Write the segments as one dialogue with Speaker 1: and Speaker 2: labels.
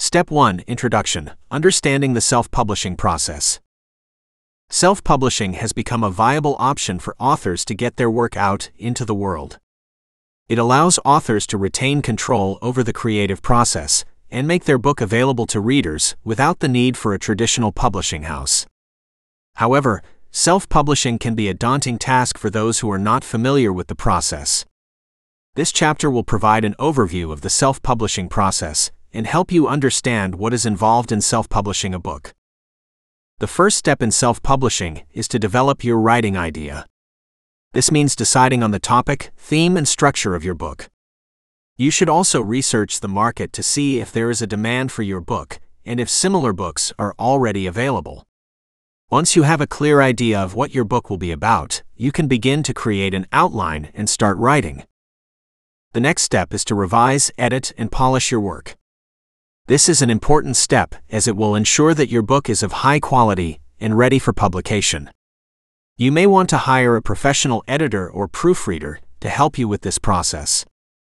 Speaker 1: Step 1. Introduction. Understanding the self-publishing process. Self-publishing has become a viable option for authors to get their work out into the world. It allows authors to retain control over the creative process and make their book available to readers without the need for a traditional publishing house. However, self-publishing can be a daunting task for those who are not familiar with the process. This chapter will provide an overview of the self-publishing process and help you understand what is involved in self-publishing a book. The first step in self-publishing is to develop your writing idea. This means deciding on the topic, theme, and structure of your book. You should also research the market to see if there is a demand for your book and if similar books are already available. Once you have a clear idea of what your book will be about, you can begin to create an outline and start writing. The next step is to revise, edit, and polish your work. This is an important step as it will ensure that your book is of high quality and ready for publication. You may want to hire a professional editor or proofreader to help you with this process.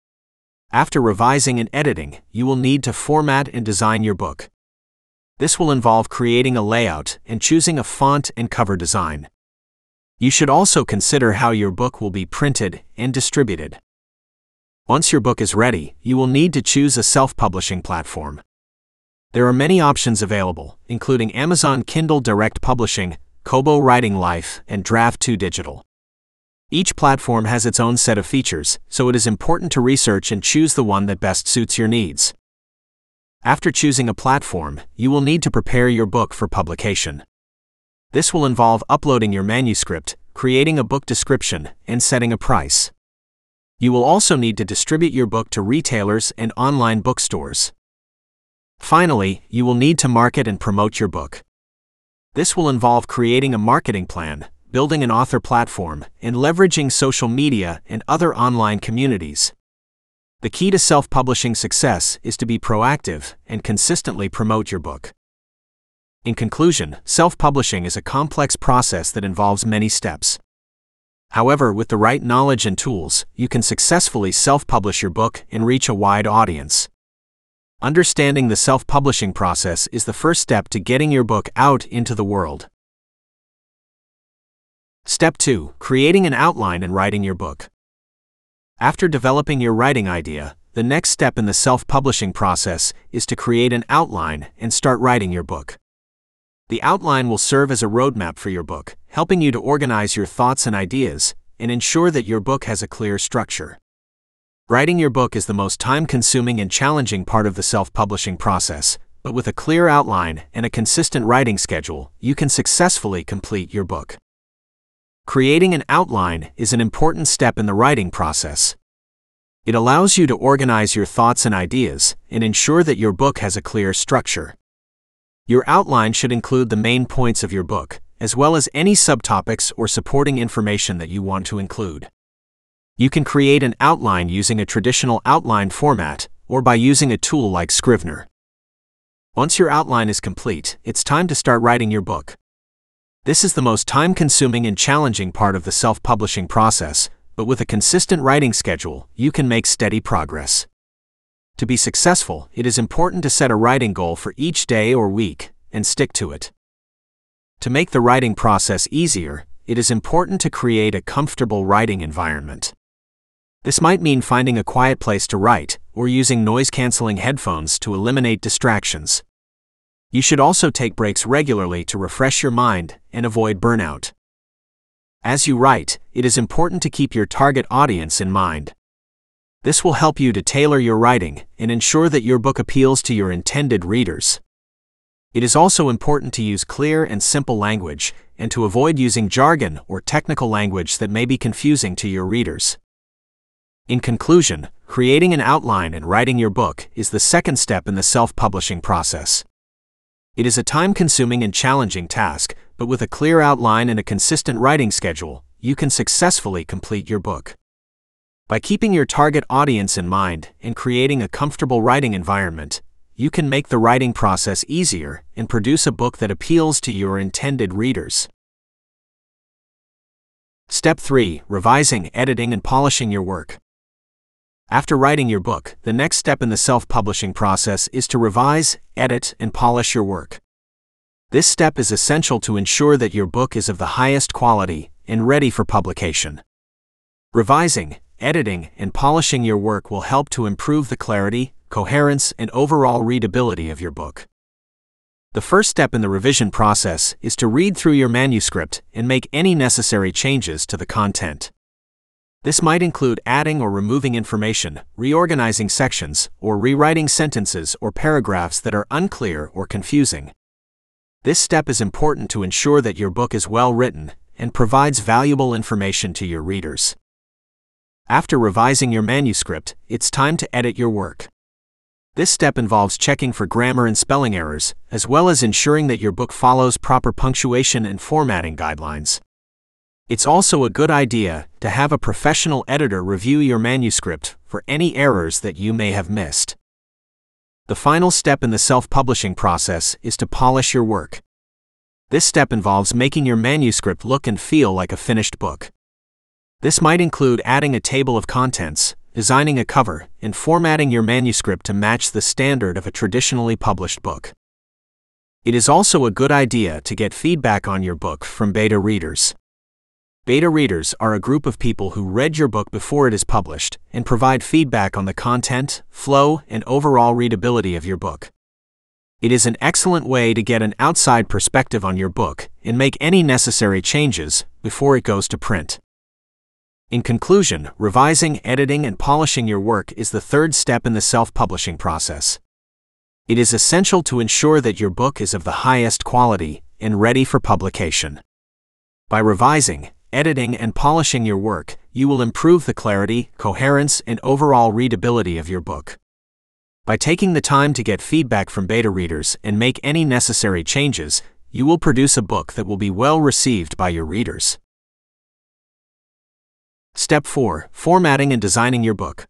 Speaker 1: After revising and editing, you will need to format and design your book. This will involve creating a layout and choosing a font and cover design. You should also consider how your book will be printed and distributed. Once your book is ready, you will need to choose a self-publishing platform. There are many options available, including Amazon Kindle Direct Publishing, Kobo Writing Life, and Draft2 Digital. Each platform has its own set of features, so it is important to research and choose the one that best suits your needs. After choosing a platform, you will need to prepare your book for publication. This will involve uploading your manuscript, creating a book description, and setting a price. You will also need to distribute your book to retailers and online bookstores. Finally, you will need to market and promote your book. This will involve creating a marketing plan, building an author platform, and leveraging social media and other online communities. The key to self-publishing success is to be proactive and consistently promote your book. In conclusion, self-publishing is a complex process that involves many steps. However, with the right knowledge and tools, you can successfully self-publish your book and reach a wide audience. Understanding the self-publishing process is the first step to getting your book out into the world. Step 2. Creating an outline and writing your book. After developing your writing idea, the next step in the self-publishing process is to create an outline and start writing your book. The outline will serve as a roadmap for your book, helping you to organize your thoughts and ideas and ensure that your book has a clear structure. Writing your book is the most time-consuming and challenging part of the self-publishing process, but with a clear outline and a consistent writing schedule, you can successfully complete your book. Creating an outline is an important step in the writing process. It allows you to organize your thoughts and ideas and ensure that your book has a clear structure. Your outline should include the main points of your book, as well as any subtopics or supporting information that you want to include. You can create an outline using a traditional outline format or by using a tool like Scrivener. Once your outline is complete, it's time to start writing your book. This is the most time-consuming and challenging part of the self-publishing process, but with a consistent writing schedule, you can make steady progress. To be successful, it is important to set a writing goal for each day or week and stick to it. To make the writing process easier, it is important to create a comfortable writing environment. This might mean finding a quiet place to write or using noise-canceling headphones to eliminate distractions. You should also take breaks regularly to refresh your mind and avoid burnout. As you write, it is important to keep your target audience in mind. This will help you to tailor your writing and ensure that your book appeals to your intended readers. It is also important to use clear and simple language and to avoid using jargon or technical language that may be confusing to your readers. In conclusion, creating an outline and writing your book is the second step in the self-publishing process. It is a time-consuming and challenging task, but with a clear outline and a consistent writing schedule, you can successfully complete your book. By keeping your target audience in mind and creating a comfortable writing environment, you can make the writing process easier and produce a book that appeals to your intended readers. Step 3. Revising, editing, and polishing your work. After writing your book, the next step in the self-publishing process is to revise, edit, and polish your work. This step is essential to ensure that your book is of the highest quality and ready for publication. Revising, editing, and polishing your work will help to improve the clarity, coherence, and overall readability of your book. The first step in the revision process is to read through your manuscript and make any necessary changes to the content. This might include adding or removing information, reorganizing sections, or rewriting sentences or paragraphs that are unclear or confusing. This step is important to ensure that your book is well written and provides valuable information to your readers. After revising your manuscript, it's time to edit your work. This step involves checking for grammar and spelling errors, as well as ensuring that your book follows proper punctuation and formatting guidelines. It's also a good idea to have a professional editor review your manuscript for any errors that you may have missed. The final step in the self-publishing process is to polish your work. This step involves making your manuscript look and feel like a finished book. This might include adding a table of contents, designing a cover, and formatting your manuscript to match the standard of a traditionally published book. It is also a good idea to get feedback on your book from beta readers. Beta readers are a group of people who read your book before it is published and provide feedback on the content, flow, and overall readability of your book. It is an excellent way to get an outside perspective on your book and make any necessary changes before it goes to print. In conclusion, revising, editing, and polishing your work is the third step in the self-publishing process. It is essential to ensure that your book is of the highest quality and ready for publication. By revising, editing, and polishing your work, you will improve the clarity, coherence, and overall readability of your book. By taking the time to get feedback from beta readers and make any necessary changes, you will produce a book that will be well received by your readers. Step 4. Formatting and designing your book.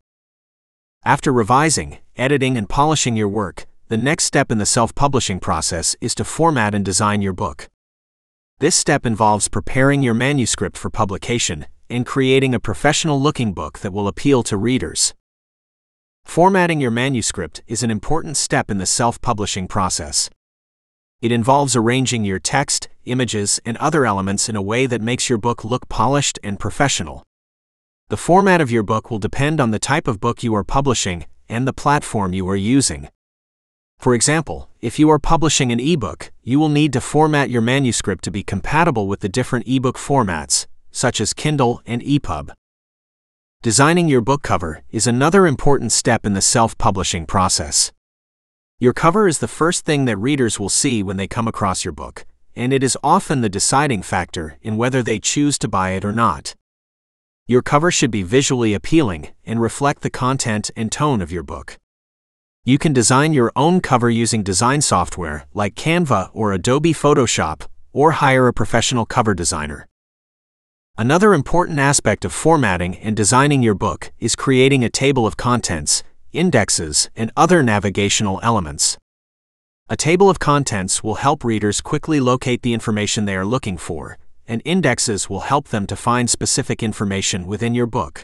Speaker 1: After revising, editing, and polishing your work, the next step in the self-publishing process is to format and design your book. This step involves preparing your manuscript for publication and creating a professional-looking book that will appeal to readers. Formatting your manuscript is an important step in the self-publishing process. It involves arranging your text, images, and other elements in a way that makes your book look polished and professional. The format of your book will depend on the type of book you are publishing and the platform you are using. For example, if you are publishing an ebook, you will need to format your manuscript to be compatible with the different ebook formats, such as Kindle and EPUB. Designing your book cover is another important step in the self-publishing process. Your cover is the first thing that readers will see when they come across your book, and it is often the deciding factor in whether they choose to buy it or not. Your cover should be visually appealing and reflect the content and tone of your book. You can design your own cover using design software like Canva or Adobe Photoshop, or hire a professional cover designer. Another important aspect of formatting and designing your book is creating a table of contents, indexes, and other navigational elements. A table of contents will help readers quickly locate the information they are looking for, and indexes will help them to find specific information within your book.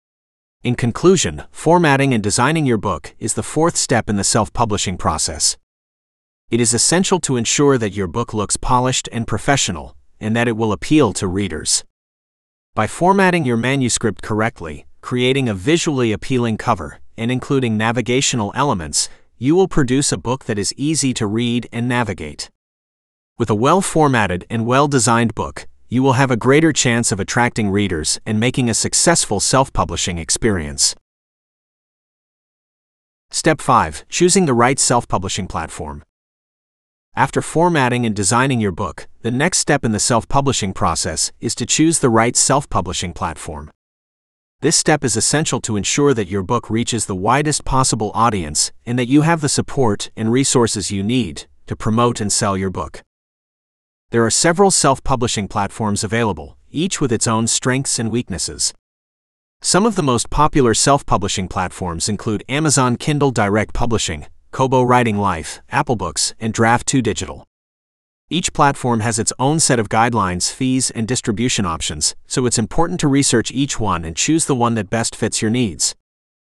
Speaker 1: In conclusion, formatting and designing your book is the fourth step in the self-publishing process. It is essential to ensure that your book looks polished and professional, and that it will appeal to readers. By formatting your manuscript correctly, creating a visually appealing cover, and including navigational elements, you will produce a book that is easy to read and navigate. With a well-formatted and well-designed book, you will have a greater chance of attracting readers and making a successful self-publishing experience. Step 5. Choosing the right self-publishing platform. After formatting and designing your book, the next step in the self-publishing process is to choose the right self-publishing platform. This step is essential to ensure that your book reaches the widest possible audience and that you have the support and resources you need to promote and sell your book. There are several self-publishing platforms available, each with its own strengths and weaknesses. Some of the most popular self-publishing platforms include Amazon Kindle Direct Publishing, Kobo Writing Life, Apple Books, and Draft2 Digital. Each platform has its own set of guidelines, fees, and distribution options, so it's important to research each one and choose the one that best fits your needs.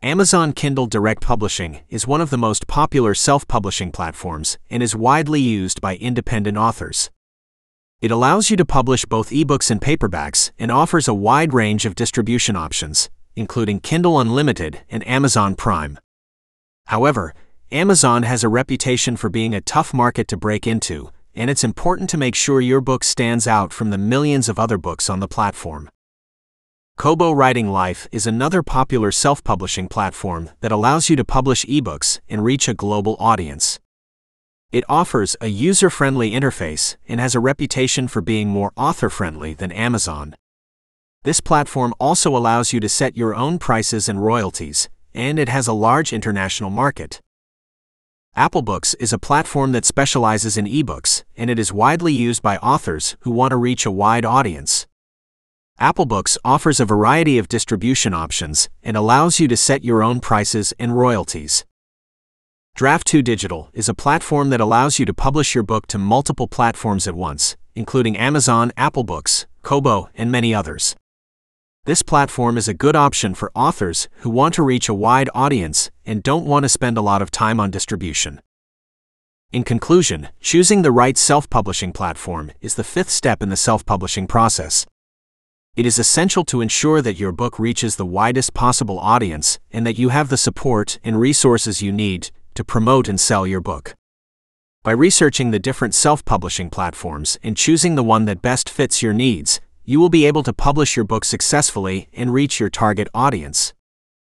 Speaker 1: Amazon Kindle Direct Publishing is one of the most popular self-publishing platforms and is widely used by independent authors. It allows you to publish both ebooks and paperbacks and offers a wide range of distribution options, including Kindle Unlimited and Amazon Prime. However, Amazon has a reputation for being a tough market to break into, and it's important to make sure your book stands out from the millions of other books on the platform. Kobo Writing Life is another popular self-publishing platform that allows you to publish ebooks and reach a global audience. It offers a user-friendly interface and has a reputation for being more author-friendly than Amazon. This platform also allows you to set your own prices and royalties, and it has a large international market. Apple Books is a platform that specializes in ebooks, and it is widely used by authors who want to reach a wide audience. Apple Books offers a variety of distribution options and allows you to set your own prices and royalties. Draft2 Digital is a platform that allows you to publish your book to multiple platforms at once, including Amazon, Apple Books, Kobo, and many others. This platform is a good option for authors who want to reach a wide audience and don't want to spend a lot of time on distribution. In conclusion, choosing the right self-publishing platform is the fifth step in the self-publishing process. It is essential to ensure that your book reaches the widest possible audience and that you have the support and resources you need to promote and sell your book. By researching the different self-publishing platforms and choosing the one that best fits your needs, you will be able to publish your book successfully and reach your target audience.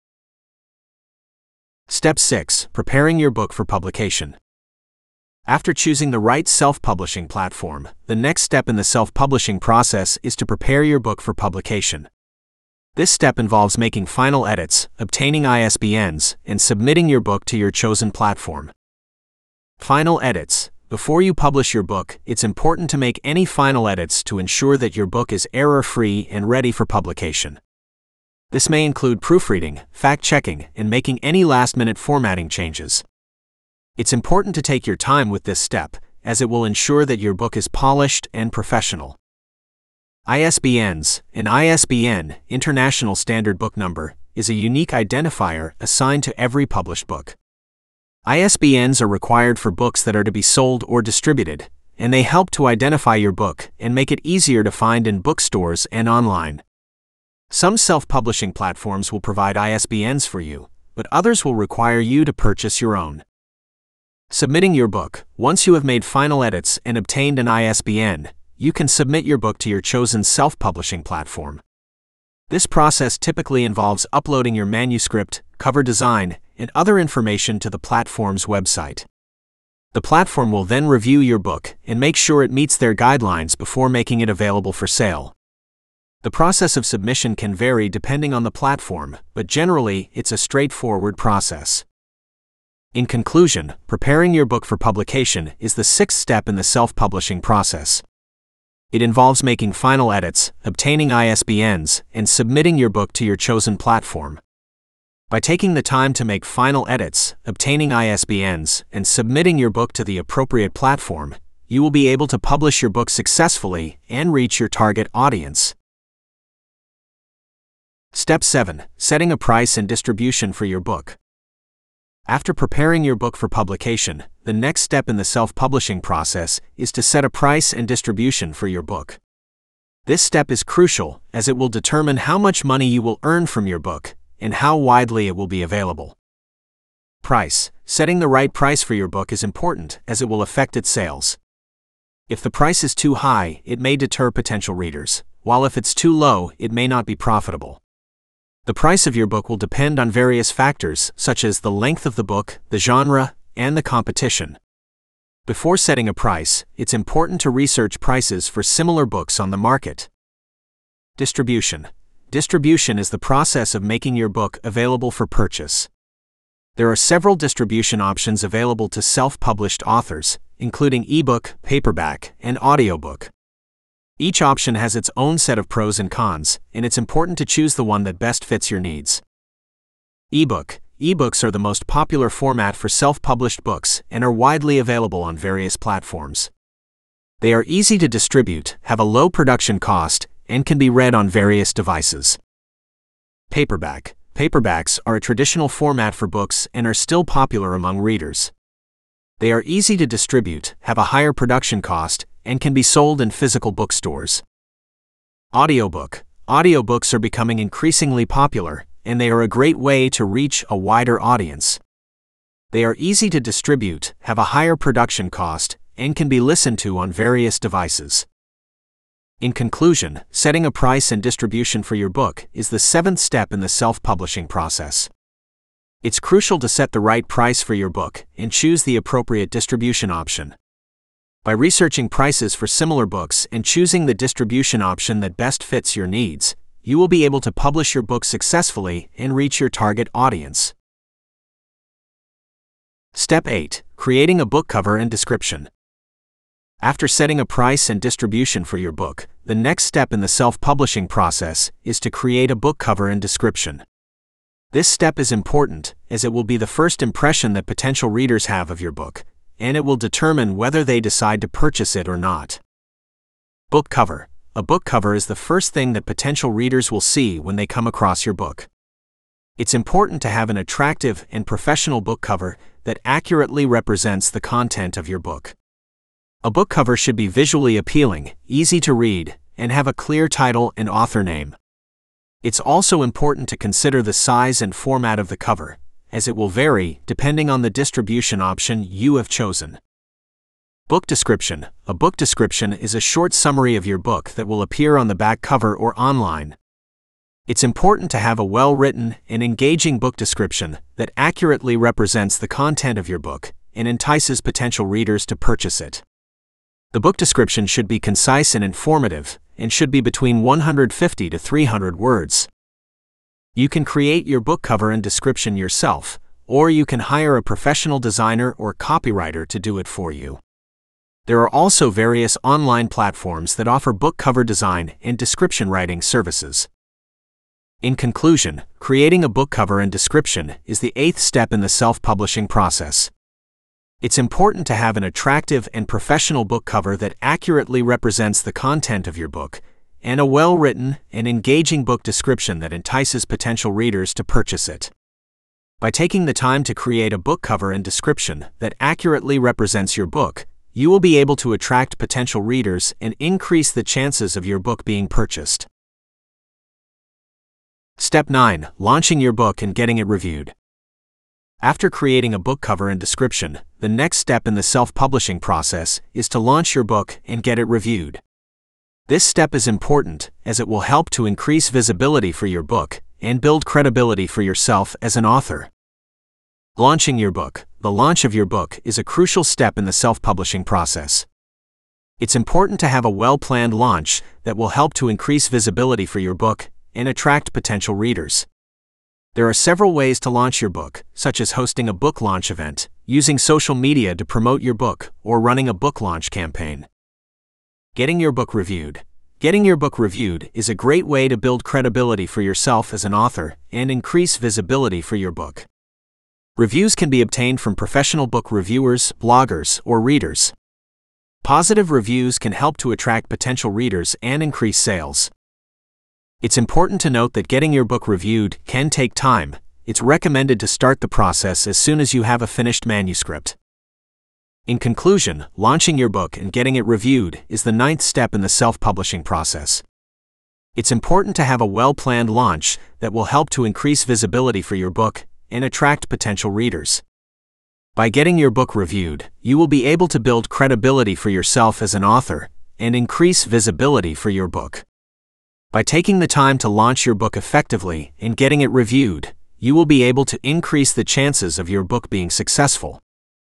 Speaker 1: Step 6. Preparing your book for publication. After choosing the right self-publishing platform, the next step in the self-publishing process is to prepare your book for publication. This step involves making final edits, obtaining ISBNs, and submitting your book to your chosen platform. Final edits. Before you publish your book, it's important to make any final edits to ensure that your book is error-free and ready for publication. This may include proofreading, fact-checking, and making any last-minute formatting changes. It's important to take your time with this step, as it will ensure that your book is polished and professional. ISBNs. An ISBN, International Standard Book Number, is a unique identifier assigned to every published book. ISBNs are required for books that are to be sold or distributed, and they help to identify your book and make it easier to find in bookstores and online. Some self-publishing platforms will provide ISBNs for you, but others will require you to purchase your own. Submitting your book. Once you have made final edits and obtained an ISBN, you can submit your book to your chosen self-publishing platform. This process typically involves uploading your manuscript, cover design, and other information to the platform's website. The platform will then review your book and make sure it meets their guidelines before making it available for sale. The process of submission can vary depending on the platform, but generally, it's a straightforward process. In conclusion, preparing your book for publication is the sixth step in the self-publishing process. It involves making final edits, obtaining ISBNs, and submitting your book to your chosen platform. By taking the time to make final edits, obtaining ISBNs, and submitting your book to the appropriate platform, you will be able to publish your book successfully and reach your target audience. Step 7. Setting a price and distribution for your book. After preparing your book for publication, the next step in the self-publishing process is to set a price and distribution for your book. This step is crucial as it will determine how much money you will earn from your book and how widely it will be available. Price. Setting the right price for your book is important as it will affect its sales. If the price is too high, it may deter potential readers, while if it's too low, it may not be profitable. The price of your book will depend on various factors such as the length of the book, the genre, and the competition. Before setting a price, it's important to research prices for similar books on the market. Distribution. Distribution is the process of making your book available for purchase. There are several distribution options available to self-published authors, including ebook, paperback, and audiobook. Each option has its own set of pros and cons, and it's important to choose the one that best fits your needs. Ebook. Ebooks are the most popular format for self-published books and are widely available on various platforms. They are easy to distribute, have a low production cost, and can be read on various devices. Paperback. Paperbacks are a traditional format for books and are still popular among readers. They are easy to distribute, have a higher production cost, and can be sold in physical bookstores. Audiobook. Audiobooks are becoming increasingly popular, and they are a great way to reach a wider audience. They are easy to distribute, have a higher production cost, and can be listened to on various devices. In conclusion, setting a price and distribution for your book is the 7th step in the self-publishing process. It's crucial to set the right price for your book and choose the appropriate distribution option. By researching prices for similar books and choosing the distribution option that best fits your needs, you will be able to publish your book successfully and reach your target audience. Step 8. Creating a book cover and description. After setting a price and distribution for your book, the next step in the self-publishing process is to create a book cover and description. This step is important, as it will be the first impression that potential readers have of your book, and it will determine whether they decide to purchase it or not. Book cover. A book cover is the first thing that potential readers will see when they come across your book. It's important to have an attractive and professional book cover that accurately represents the content of your book. A book cover should be visually appealing, easy to read, and have a clear title and author name. It's also important to consider the size and format of the cover, as it will vary depending on the distribution option you have chosen. Book description. A book description is a short summary of your book that will appear on the back cover or online. It's important to have a well-written and engaging book description that accurately represents the content of your book and entices potential readers to purchase it. The book description should be concise and informative, and should be between 150 to 300 words. You can create your book cover and description yourself, or you can hire a professional designer or copywriter to do it for you. There are also various online platforms that offer book cover design and description writing services. In conclusion, creating a book cover and description is the 8th step in the self-publishing process. It's important to have an attractive and professional book cover that accurately represents the content of your book, and a well-written and engaging book description that entices potential readers to purchase it. By taking the time to create a book cover and description that accurately represents your book, you will be able to attract potential readers and increase the chances of your book being purchased. Step 9. Launching your book and getting it reviewed. After creating a book cover and description, the next step in the self-publishing process is to launch your book and get it reviewed. This step is important, as it will help to increase visibility for your book and build credibility for yourself as an author. Launching your book. The launch of your book is a crucial step in the self-publishing process. It's important to have a well-planned launch that will help to increase visibility for your book and attract potential readers. There are several ways to launch your book, such as hosting a book launch event, using social media to promote your book, or running a book launch campaign. Getting your book reviewed. Getting your book reviewed is a great way to build credibility for yourself as an author and increase visibility for your book. Reviews can be obtained from professional book reviewers, bloggers, or readers. Positive reviews can help to attract potential readers and increase sales. It's important to note that getting your book reviewed can take time. It's recommended to start the process as soon as you have a finished manuscript. In conclusion, launching your book and getting it reviewed is the 9th step in the self-publishing process. It's important to have a well-planned launch that will help to increase visibility for your book and attract potential readers. By getting your book reviewed, you will be able to build credibility for yourself as an author and increase visibility for your book. By taking the time to launch your book effectively and getting it reviewed, you will be able to increase the chances of your book being successful.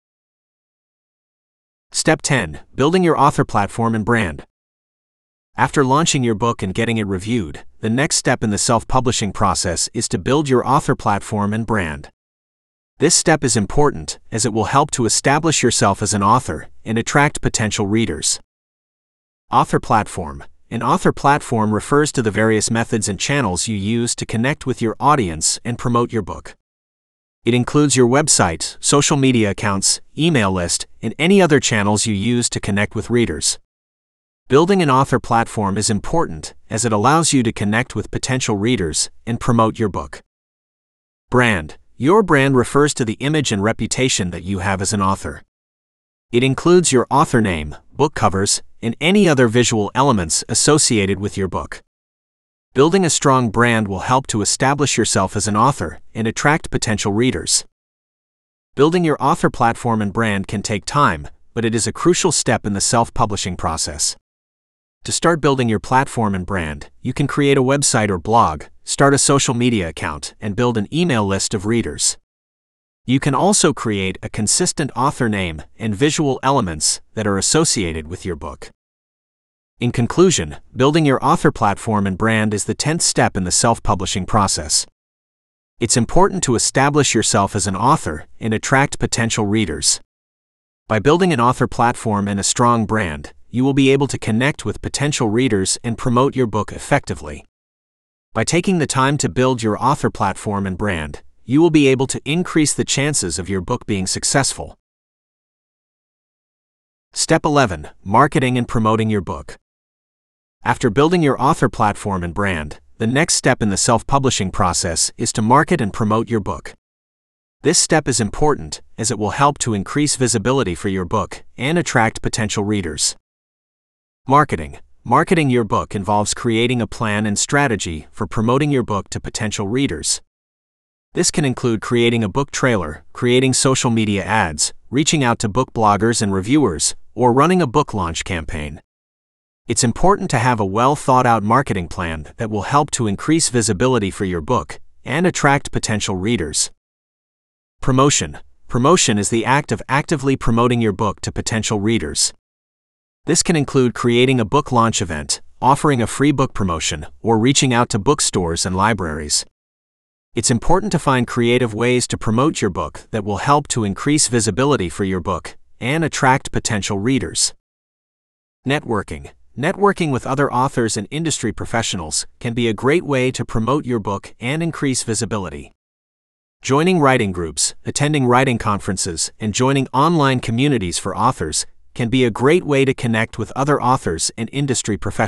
Speaker 1: Step 10. Building your author platform and brand. After launching your book and getting it reviewed, the next step in the self-publishing process is to build your author platform and brand. This step is important, as it will help to establish yourself as an author and attract potential readers. Author platform. An author platform refers to the various methods and channels you use to connect with your audience and promote your book. It includes your website, social media accounts, email list, and any other channels you use to connect with readers. Building an author platform is important, as it allows you to connect with potential readers and promote your book. Brand. Your brand refers to the image and reputation that you have as an author. It includes your author name, book covers, and any other visual elements associated with your book. Building a strong brand will help to establish yourself as an author and attract potential readers. Building your author platform and brand can take time, but it is a crucial step in the self-publishing process. To start building your platform and brand, you can create a website or blog, start a social media account, and build an email list of readers. You can also create a consistent author name and visual elements that are associated with your book. In conclusion, building your author platform and brand is the 10th step in the self-publishing process. It's important to establish yourself as an author and attract potential readers. By building an author platform and a strong brand, you will be able to connect with potential readers and promote your book effectively. By taking the time to build your author platform and brand, you will be able to increase the chances of your book being successful. Step 11. Marketing and promoting your book. After building your author platform and brand, the next step in the self-publishing process is to market and promote your book. This step is important as it will help to increase visibility for your book and attract potential readers. Marketing. Marketing your book involves creating a plan and strategy for promoting your book to potential readers. This can include creating a book trailer, creating social media ads, reaching out to book bloggers and reviewers, or running a book launch campaign. It's important to have a well-thought-out marketing plan that will help to increase visibility for your book and attract potential readers. Promotion. Promotion is the act of actively promoting your book to potential readers. This can include creating a book launch event, offering a free book promotion, or reaching out to bookstores and libraries. It's important to find creative ways to promote your book that will help to increase visibility for your book and attract potential readers. Networking. Networking with other authors and industry professionals can be a great way to promote your book and increase visibility. Joining writing groups, attending writing conferences, and joining online communities for authors can be a great way to connect with other authors and industry professionals.